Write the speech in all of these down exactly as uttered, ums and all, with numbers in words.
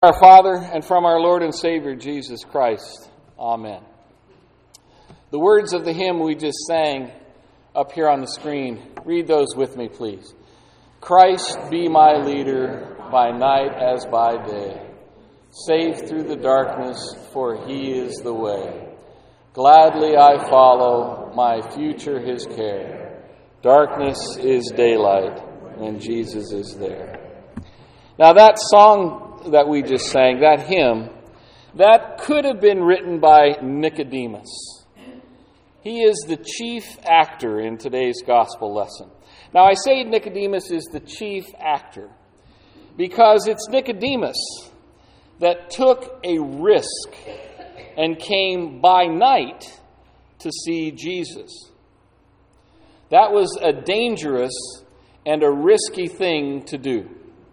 Our Father, and from our Lord and Savior, Jesus Christ. Amen. The words of the hymn we just sang up here on the screen, read those with me, please. Christ be my leader, by night as by day. Safe through the darkness, for he is the way. Gladly I follow, my future his care. Darkness is daylight, and Jesus is there. Now that song that we just sang, that hymn, that could have been written by Nicodemus. He is the chief actor in today's gospel lesson. Now I say Nicodemus is the chief actor because it's Nicodemus that took a risk and came by night to see Jesus. That was a dangerous and a risky thing to do.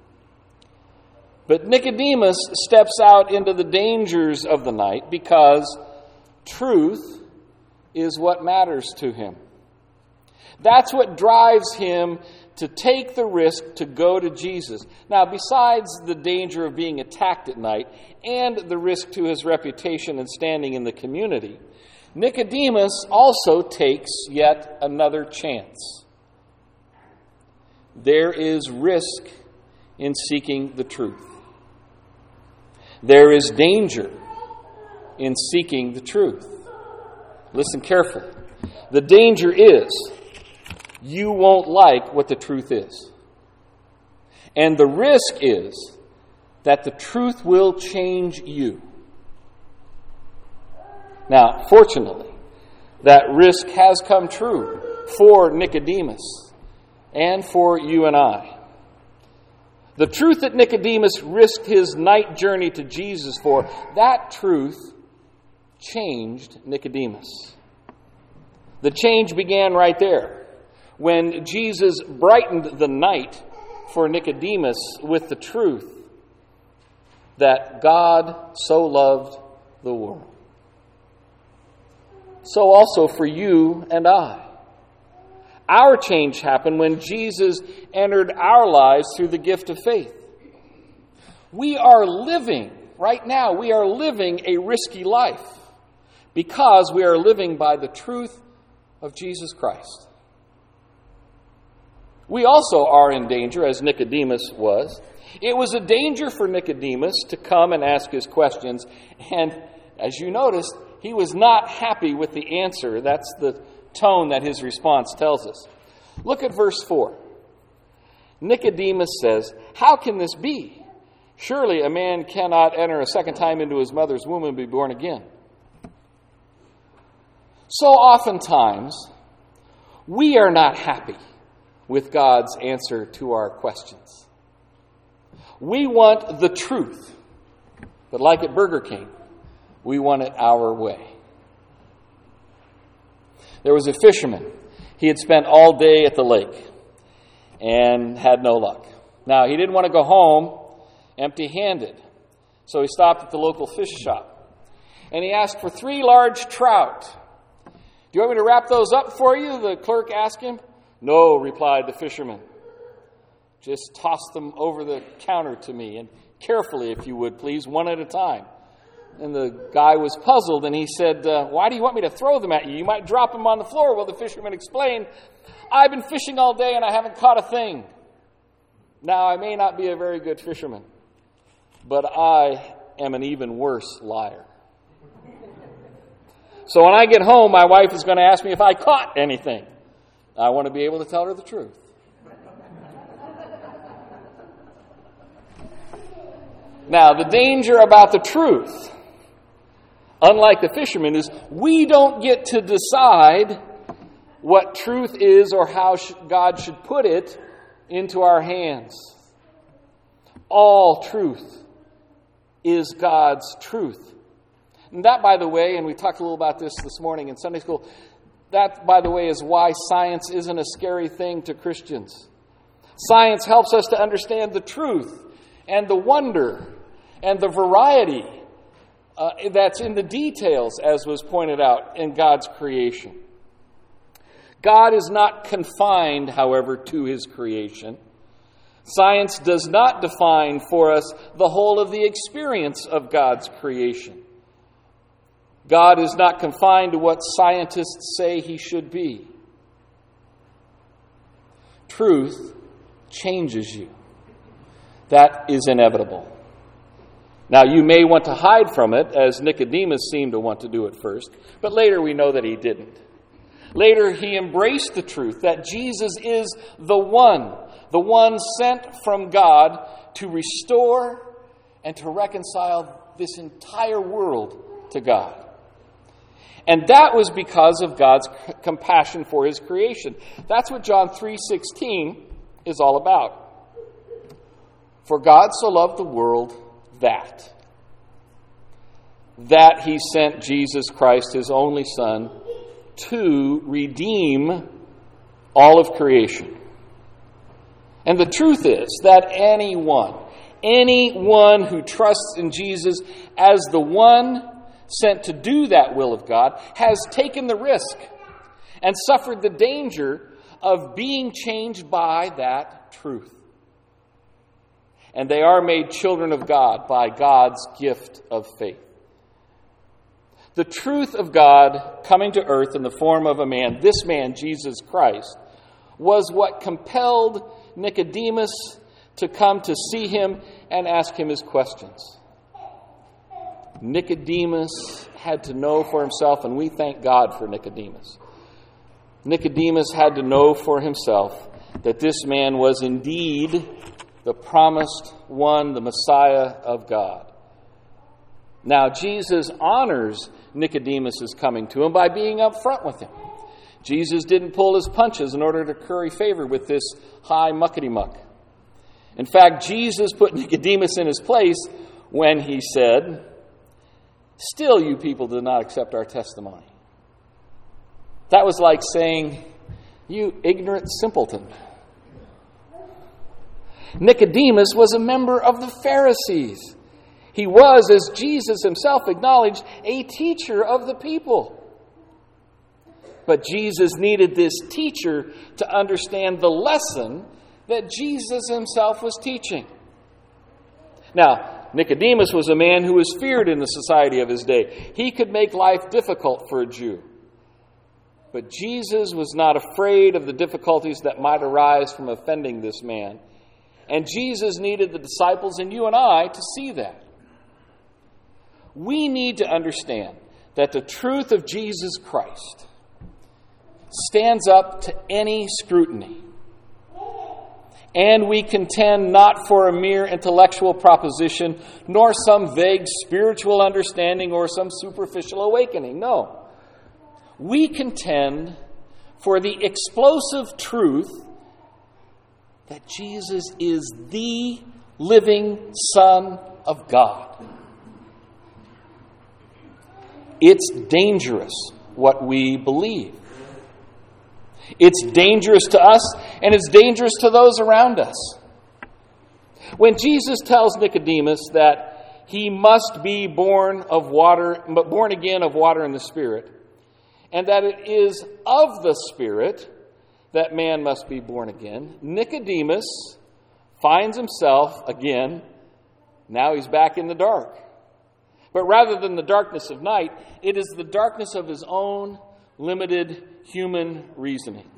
But Nicodemus steps out into the dangers of the night because truth is what matters to him. That's what drives him to take the risk to go to Jesus. Now, besides the danger of being attacked at night and the risk to his reputation and standing in the community, Nicodemus also takes yet another chance. There is risk in seeking the truth. There is danger in seeking the truth. Listen carefully. The danger is you won't like what the truth is. And the risk is that the truth will change you. Now, fortunately, that risk has come true for Nicodemus and for you and I. The truth that Nicodemus risked his night journey to Jesus for, that truth changed Nicodemus. The change began right there, when Jesus brightened the night for Nicodemus with the truth that God so loved the world. So also for you and I. Our change happened when Jesus entered our lives through the gift of faith. We are living, right now, we are living a risky life because we are living by the truth of Jesus Christ. We also are in danger, as Nicodemus was. It was a danger for Nicodemus to come and ask his questions, and as you noticed, he was not happy with the answer. That's the tone that his response tells us. Look at verse four. Nicodemus says, "How can this be? Surely a man cannot enter a second time into his mother's womb and be born again." So oftentimes, we are not happy with God's answer to our questions. We want the truth, but like at Burger King, we want it our way. There was a fisherman. He had spent all day at the lake and had no luck. Now, he didn't want to go home empty-handed, so he stopped at the local fish shop. And he asked for three large trout. "Do you want me to wrap those up for you?" the clerk asked him. "No," replied the fisherman. "Just toss them over the counter to me, and carefully, if you would, please, one at a time." And the guy was puzzled, and he said, uh, "Why do you want me to throw them at you? You might drop them on the floor." Well, the fisherman explained, "I've been fishing all day, and I haven't caught a thing. Now, I may not be a very good fisherman, but I am an even worse liar. So when I get home, my wife is going to ask me if I caught anything. I want to be able to tell her the truth." Now, the danger about the truth, unlike the fisherman, is we don't get to decide what truth is or how God should put it into our hands. All truth is God's truth. And that, by the way, and we talked a little about this this morning in Sunday school, that, by the way, is why science isn't a scary thing to Christians. Science helps us to understand the truth and the wonder and the variety uh, that's in the details, as was pointed out in God's creation. God is not confined, however, to his creation. Science does not define for us the whole of the experience of God's creation. God is not confined to what scientists say he should be. Truth changes you. That is inevitable. Now, you may want to hide from it, as Nicodemus seemed to want to do at first, but later we know that he didn't. Later, he embraced the truth that Jesus is the one, the one sent from God to restore and to reconcile this entire world to God. And that was because of God's c- compassion for his creation. That's what John three sixteen is all about. For God so loved the world that, that he sent Jesus Christ, his only Son, to redeem all of creation. And the truth is that anyone, anyone who trusts in Jesus as the one sent to do that will of God has taken the risk and suffered the danger of being changed by that truth. And they are made children of God by God's gift of faith. The truth of God coming to earth in the form of a man, this man, Jesus Christ, was what compelled Nicodemus to come to see him and ask him his questions. Nicodemus had to know for himself, and we thank God for Nicodemus. Nicodemus had to know for himself that this man was indeed the promised one, the Messiah of God. Now, Jesus honors Nicodemus' coming to him by being up front with him. Jesus didn't pull his punches in order to curry favor with this high muckety-muck. In fact, Jesus put Nicodemus in his place when he said, "Still you people do not accept our testimony." That was like saying, "You ignorant simpleton." Nicodemus was a member of the Pharisees. He was, as Jesus himself acknowledged, a teacher of the people. But Jesus needed this teacher to understand the lesson that Jesus himself was teaching. Now, Nicodemus was a man who was feared in the society of his day. He could make life difficult for a Jew. But Jesus was not afraid of the difficulties that might arise from offending this man. And Jesus needed the disciples and you and I to see that. We need to understand that the truth of Jesus Christ stands up to any scrutiny. And we contend not for a mere intellectual proposition, nor some vague spiritual understanding or some superficial awakening. No. We contend for the explosive truth that Jesus is the living Son of God. It's dangerous what we believe. It's dangerous to us, and it's dangerous to those around us. When Jesus tells Nicodemus that he must be born of water, born again of water and the Spirit, and that it is of the Spirit that man must be born again, Nicodemus finds himself again, now he's back in the dark. But rather than the darkness of night, it is the darkness of his own limited human reasoning.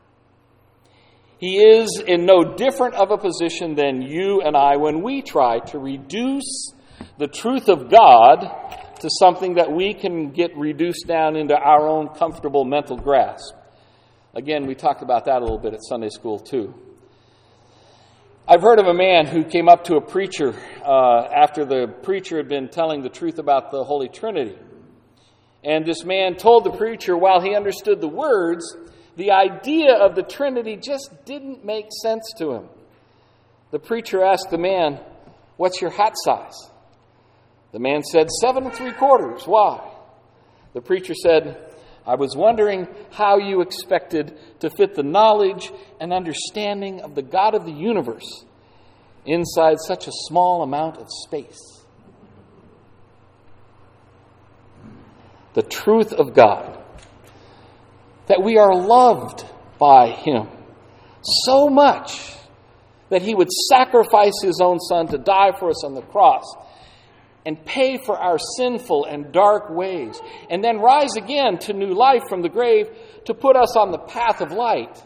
He is in no different of a position than you and I when we try to reduce the truth of God to something that we can get reduced down into our own comfortable mental grasp. Again, we talked about that a little bit at Sunday school too. I've heard of a man who came up to a preacher uh, after the preacher had been telling the truth about the Holy Trinity. And this man told the preacher, while he understood the words, the idea of the Trinity just didn't make sense to him. The preacher asked the man, "What's your hat size?" The man said, seven and three quarters. Why? The preacher said, "I was wondering how you expected to fit the knowledge and understanding of the God of the universe inside such a small amount of space." The truth of God, that we are loved by Him so much that he would sacrifice his own son to die for us on the cross and pay for our sinful and dark ways, and then rise again to new life from the grave to put us on the path of light.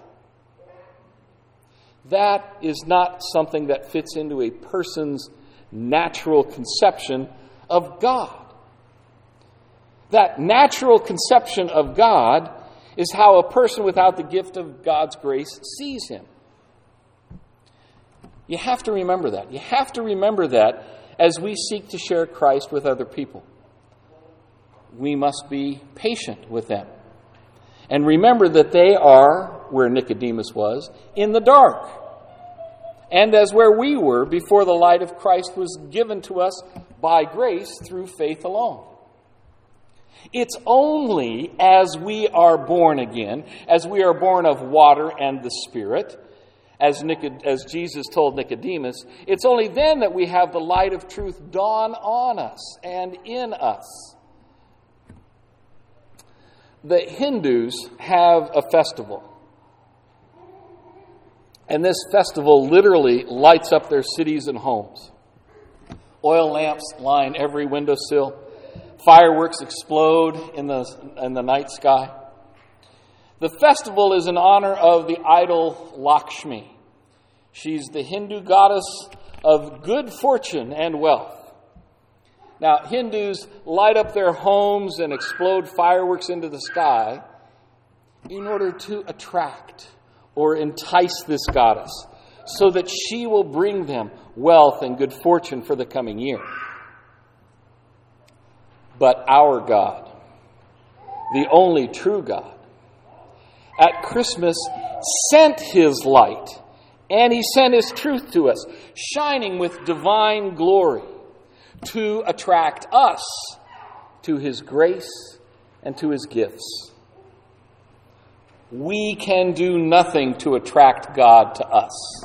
That is not something that fits into a person's natural conception of God. That natural conception of God is how a person without the gift of God's grace sees him. You have to remember that. You have to remember that as we seek to share Christ with other people. We must be patient with them. And remember that they are, where Nicodemus was, in the dark. And as where we were before the light of Christ was given to us by grace through faith alone. It's only as we are born again, as we are born of water and the Spirit, as, Nicod- as Jesus told Nicodemus, it's only then that we have the light of truth dawn on us and in us. The Hindus have a festival. And this festival literally lights up their cities and homes. Oil lamps line every windowsill. Fireworks explode in the, in the night sky. The festival is in honor of the idol Lakshmi. She's the Hindu goddess of good fortune and wealth. Now, Hindus light up their homes and explode fireworks into the sky in order to attract or entice this goddess so that she will bring them wealth and good fortune for the coming year. But our God, the only true God, at Christmas sent his light and he sent his truth to us, shining with divine glory to attract us to his grace and to his gifts. We can do nothing to attract God to us.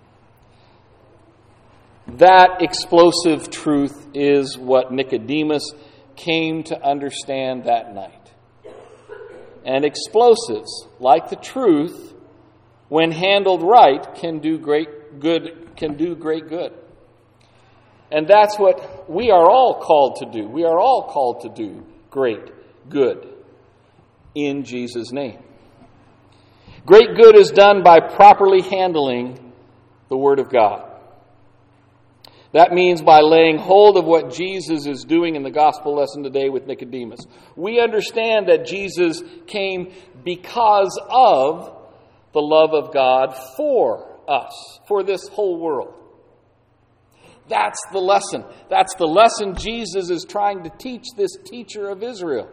That explosive truth is what Nicodemus came to understand that night. And explosives, like the truth, when handled right, can do great good, can do great good. And that's what we are all called to do. We are all called to do great good in Jesus' name. Great good is done by properly handling the Word of God. That means by laying hold of what Jesus is doing in the gospel lesson today with Nicodemus. We understand that Jesus came because of the love of God for us, for this whole world. That's the lesson. That's the lesson Jesus is trying to teach this teacher of Israel.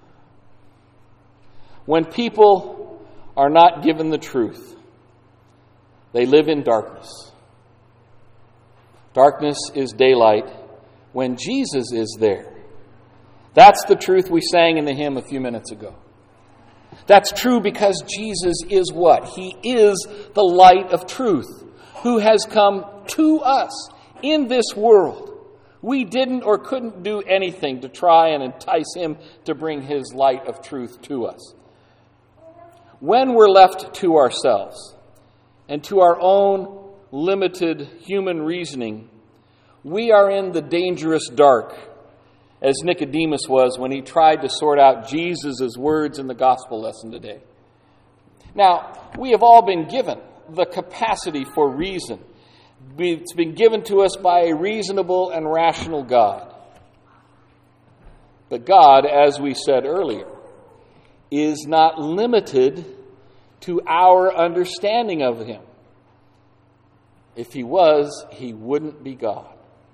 When people are not given the truth, they live in darkness. Darkness is daylight when Jesus is there. That's the truth we sang in the hymn a few minutes ago. That's true because Jesus is what? He is the light of truth who has come to us in this world. We didn't or couldn't do anything to try and entice him to bring his light of truth to us. When we're left to ourselves and to our own limited human reasoning, we are in the dangerous dark, as Nicodemus was when he tried to sort out Jesus' words in the gospel lesson today. Now, we have all been given the capacity for reason. It's been given to us by a reasonable and rational God. But God, as we said earlier, is not limited to our understanding of him. If he was, he wouldn't be God.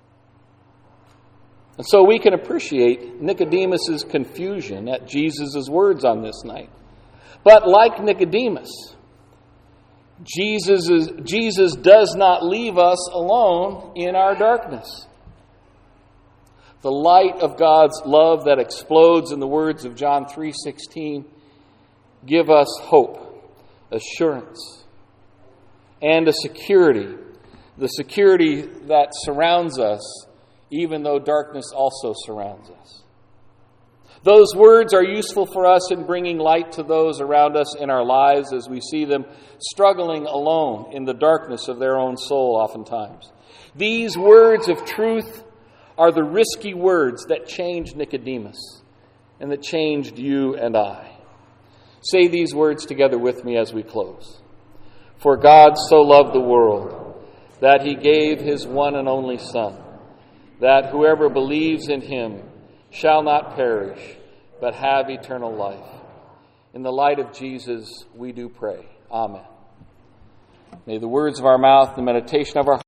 And so we can appreciate Nicodemus' confusion at Jesus' words on this night. But like Nicodemus, Jesus, is, Jesus does not leave us alone in our darkness. The light of God's love that explodes in the words of John three sixteen give us hope, assurance, and a security. The security that surrounds us, even though darkness also surrounds us. Those words are useful for us in bringing light to those around us in our lives as we see them struggling alone in the darkness of their own soul oftentimes. These words of truth are the risky words that changed Nicodemus and that changed you and I. Say these words together with me as we close. For God so loved the world that he gave his one and only Son, that whoever believes in him shall not perish, but have eternal life. In the light of Jesus, we do pray. Amen. May the words of our mouth, the meditation of our